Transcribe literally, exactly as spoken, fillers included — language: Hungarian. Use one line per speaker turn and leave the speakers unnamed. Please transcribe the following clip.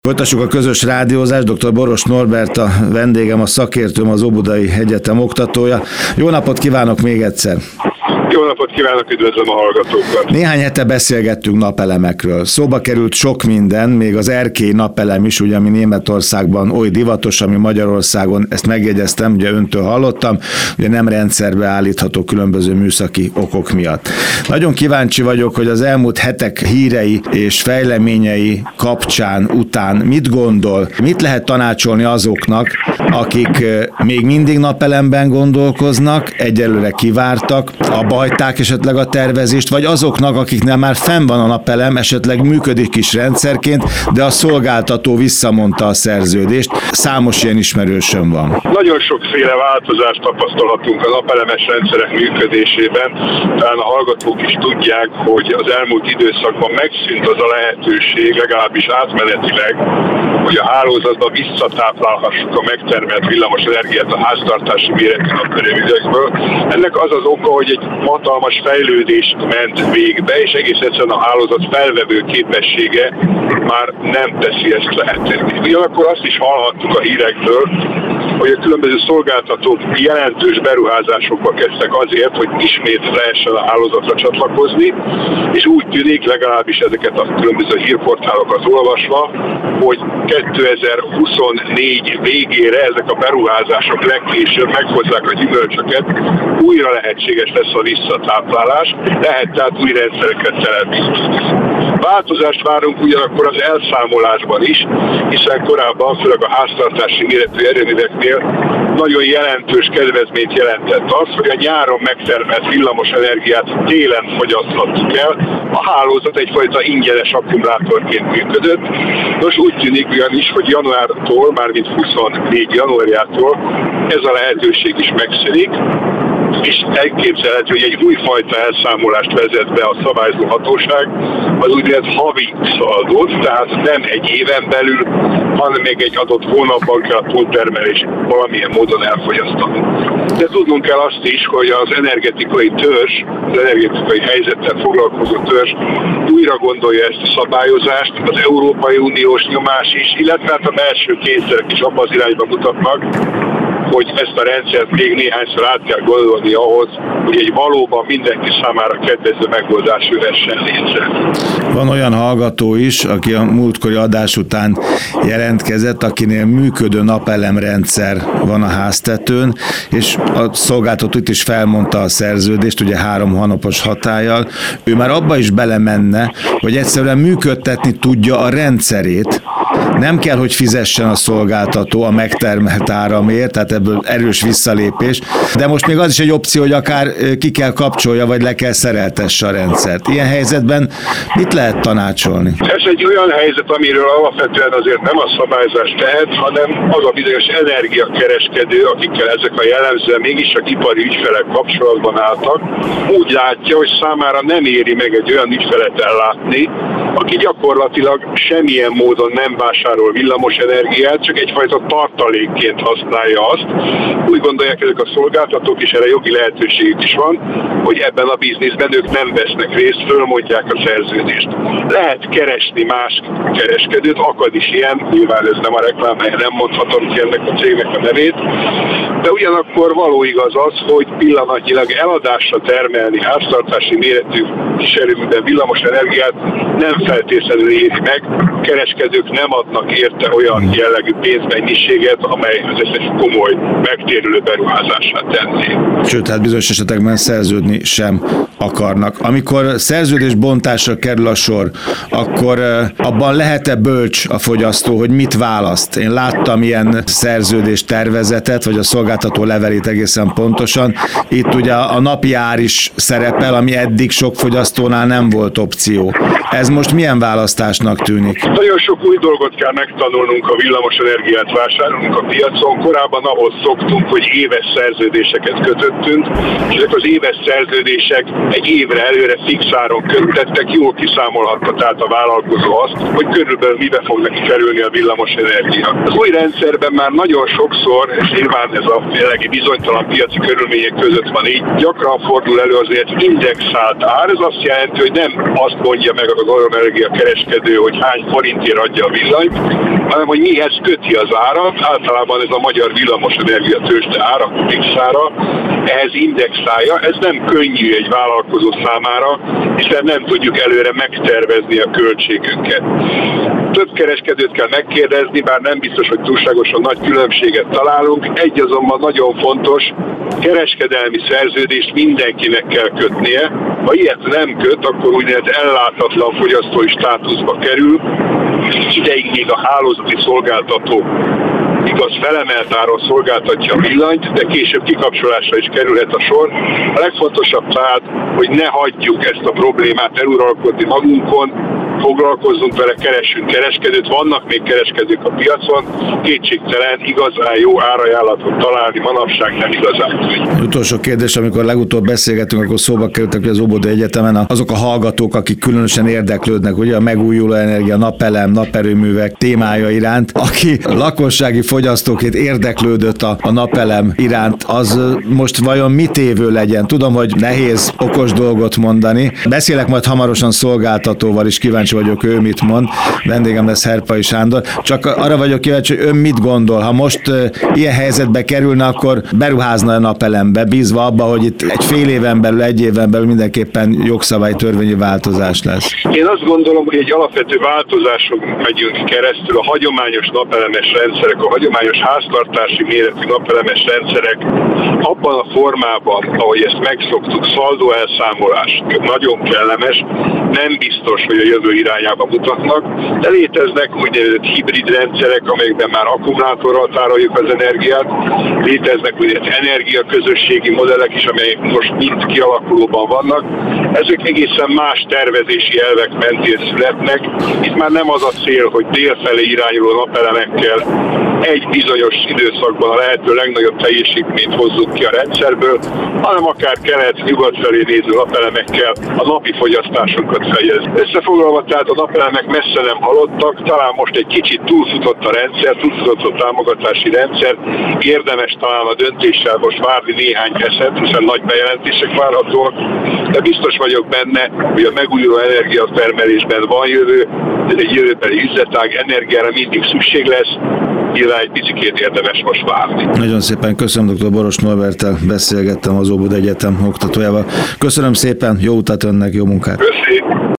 Folytassuk a közös rádiózást. dr. Boros Norbert a vendégem, a szakértőm, az Óbudai Egyetem oktatója. Jó napot kívánok még egyszer!
Jó napot kívánok, üdvözlöm a hallgatókat!
Néhány hete beszélgettünk napelemekről. Szóba került sok minden, még az erkély napelem is, ugye, ami Németországban oly divatos, ami Magyarországon, ezt megjegyeztem, ugye öntől hallottam, ugye nem rendszerbe állítható különböző műszaki okok miatt. Nagyon kíváncsi vagyok, hogy az elmúlt hetek hírei és fejleményei kapcsán, után mit gondol, mit lehet tanácsolni azoknak, akik még mindig napelemben gondolkoznak, egyelőre kivártak, abba hagyták esetleg a tervezést, vagy azoknak, akiknél már fenn van a napelem, esetleg működik is rendszerként, de a szolgáltató visszamondta a szerződést. Számos ilyen ismerősöm van.
Nagyon sokféle változást tapasztalhatunk a napelemes rendszerek működésében. Talán a hallgatók is tudják, hogy az elmúlt időszakban megszűnt az a lehetőség, legalábbis átmenetileg, hogy a hálózatba visszatáplálhassuk a megtermelt villamos energiát a háztartási méretű napelemüzekből. Ennek az az oka, hogy egy hatalmas fejlődés ment végbe, és egész egyszerűen a hálózat felvevő képessége már nem teszi ezt lehetővé. Ugyanakkor azt is hallhattuk a hírekből, hogy a különböző szolgáltatók jelentős beruházásokba kezdtek azért, hogy ismét lehessen a hálózatra csatlakozni, és úgy tűnik, legalábbis ezeket a különböző hírportálokat olvasva, hogy kétezer-huszonnégy végére ezek a beruházások legkésőbb meghozzák a gyümölcsöket, újra lehetséges lesz a visszatáplálás, lehet tehát új rendszereket telepíteni. Változást várunk ugyanakkor az elszámolásban is, hiszen korábban, főleg a háztartási méretű erőműveknél nagyon jelentős kedvezményt jelentett az, hogy a nyáron megtermelt villamos energiát télen fogyaszthattuk el. A hálózat egyfajta ingyenes akkumulátorként működött. Nos, úgy tűnik ugyanis, hogy januártól, mármint huszonnégy januárjától ez a lehetőség is megszűnik, és elképzelhető, hogy egy újfajta elszámolást vezet be a szabályozó hatóság, az úgynevezett havi szaldót, tehát nem egy éven belül, hanem még egy adott hónapban kell a túltermelést valamilyen módon elfogyasztani. De tudnunk kell azt is, hogy az energetikai törzs, az energetikai helyzettel foglalkozó törzs újra gondolja ezt a szabályozást, az Európai Uniós nyomás is, illetve hát a belső kényszerek is abban az irányba mutatnak, hogy ezt a rendszert még néhányszor át kell gondolni ahhoz, hogy egy valóban mindenki számára kedvező megoldás jöhessen létre.
Van olyan hallgató is, aki a múltkori adás után jelentkezett, akinél működő napelemrendszer van a háztetőn, és a szolgáltató itt is felmondta a szerződést, ugye három hónapos hatállyal. Ő már abba is belemenne, hogy egyszerűen működtetni tudja a rendszerét, nem kell, hogy fizessen a szolgáltató a megtermelt áramért, tehát ebből erős visszalépés, de most még az is egy opció, hogy akár ki kell kapcsolja, vagy le kell szereltesse a rendszert. Ilyen helyzetben mit lehet tanácsolni?
Ez egy olyan helyzet, amiről alapvetően azért nem a szabályzás tehet, hanem az a bizonyos energiakereskedő, akikkel ezek a jellemzően mégis a ipari ügyfelek kapcsolatban álltak, úgy látja, hogy számára nem éri meg egy olyan ügyfelet ellátni, aki gyakorlatilag semmilyen módon nem vásárol villamos energiát, csak egyfajta tartalékként használja azt. Úgy gondolják ezek a szolgáltatók, és erre jogi lehetőségük is van, hogy ebben a bizniszben ők nem vesznek részt, fölmondják a szerződést. Lehet keresni más kereskedőt, akad is ilyen, nyilván ez nem a reklám, nem mondhatom ki ennek a cégnek a nevét, de ugyanakkor való igaz az, hogy pillanatnyilag eladásra termelni háztartási méretű kísérőműben villamos energiát nem feltétlenül éri meg, kereskedők nem adnak érte olyan jellegű pénzmennyiséget, amely az egy komoly megtérülő beruházását tenni.
Sőt, hát bizonyos esetekben szerződni sem akarnak. Amikor szerződésbontásra kerül a sor, akkor abban lehet-e bölcs a fogyasztó, hogy mit választ? Én láttam ilyen szerződés tervezetet, vagy a szolgáltató levelét egészen pontosan. Itt ugye a napi ár is szerepel, ami eddig sok fogyasztónál nem volt opció. Ez most milyen választásnak tűnik?
Nagyon sok új dolgot kell megtanulnunk, a villamos energiát vásárolunk a piacon. Korábban ahhoz szoktunk, hogy éves szerződéseket kötöttünk, közöttünk, és ezek az éves szerződések egy évre előre fix áron köttettek, jól kiszámolhatta tehát a vállalkozó azt, hogy körülbelül mibe fog neki kerülni a villamos energia. Az új rendszerben már nagyon sokszor, és nyilván ez a jelenlegi bizonytalan piaci körülmények között van így, gyakran fordul elő azért indexált ár. Ez azt jelenti, hogy nem azt mondja meg az atomenergia kereskedő, hogy hány forintért adja a villanyt, hanem hogy mihez köti az árat. Általában ez a magyar villamosenergia tőzsde ára, fixára, ehhez indexálja. Ez nem könnyű egy vállalkozó számára, hiszen nem tudjuk előre megtervezni a költségünket. Több kereskedőt kell megkérdezni, bár nem biztos, hogy túlságosan nagy különbséget találunk. Egy azonban nagyon fontos, kereskedelmi szerződést mindenkinek kell kötnie. Ha ilyet nem köt, akkor úgynevezett ellátatlan fogyasztói státuszba kerül. Ideig még a hálózati szolgáltató igaz felemelt áron szolgáltatja a villanyt, de később kikapcsolásra is kerülhet a sor. A legfontosabb tehát, hogy ne hagyjuk ezt a problémát eluralkodni magunkon, foglalkozzunk vele, keressünk kereskedőt, vannak még kereskedők a piacon, kétségtelen igazán jó árajánlatot találni manapság nem igazán könnyű.
Utolsó kérdés, amikor legutóbb beszélgettünk, akkor szóba kerültek, hogy az Óbudai Egyetemen azok a hallgatók, akik különösen érdeklődnek, ugye a megújuló energia, napelem, naperőművek témája iránt, aki lakossági fogyasztóként érdeklődött a, a napelem iránt, az most vajon mit évő legyen? Tudom, hogy nehéz okos dolgot mondani. Beszélek majd hamarosan szolgáltatóval is, kíváncsi vagyok, ő mit mond. Vendégem lesz Herpai Sándor. Csak arra vagyok kíváncsi, hogy ön mit gondol. Ha most uh, ilyen helyzetbe kerülne, akkor beruházna a napelembe, bízva abba, hogy itt egy fél éven belül, egy éven belül mindenképpen jogszabály törvényi változás lesz.
Én azt gondolom, hogy egy alapvető változáson megyünk keresztül. A hagyományos napelemes rendszerek, a hagyományos háztartási méretű napelemes rendszerek abban a formában, ahogy ezt megszoktuk, szaldó elszámolás, nagyon kellemes, nem biztos, hogy a jövő irányába mutatnak, de léteznek úgynevezett hibrid rendszerek, amelyekben már akkumulátorral tároljuk az energiát, léteznek úgynevezett energiaközösségi modellek is, amelyek most mind kialakulóban vannak. Ezek egészen más tervezési elvek mentén születnek. Itt már nem az a cél, hogy délfelé irányuló napelemekkel egy bizonyos időszakban a lehető legnagyobb teljesítményt hozzuk ki a rendszerből, hanem akár kelet-nyugat felé néző napelemekkel a napi fogyasztásunkat fejezni. Összefoglalva, tehát a napelemek messze nem halottak, talán most egy kicsit túlfutott a rendszer, túlfutott a támogatási rendszer, érdemes talán a döntéssel most várni néhány eszet, hiszen nagy bejelentések várhatóak, de biztos vagyok benne, hogy a megújuló energiatermelésben van jövő, ez egy jövőbeli üzletág, energiára mindig szükség lesz, nyilván egy picikét érdemes most várni.
Nagyon szépen köszönöm, dr. Boros Norberttel beszélgettem, az Óbudai Egyetem oktatójával. Köszönöm szépen, jó utat önnek, jó munkát!
Köszönöm.